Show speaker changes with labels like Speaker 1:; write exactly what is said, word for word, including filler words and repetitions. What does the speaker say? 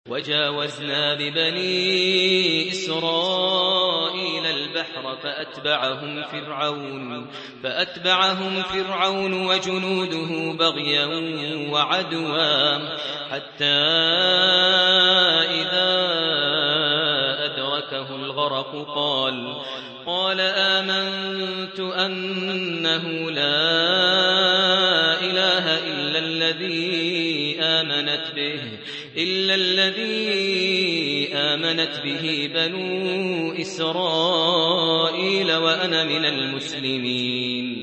Speaker 1: وجاوزنا ببني إسرائيل البحر فأتبعهم فرعون فأتبعهم فرعون وجنوده بغيا وعدوا حتى إذا أدركه الغرق قال قال آمنت أنه لا إله إلا الذي آمنت به إلا الذي آمنت به بنو إسرائيل وأنا من المسلمين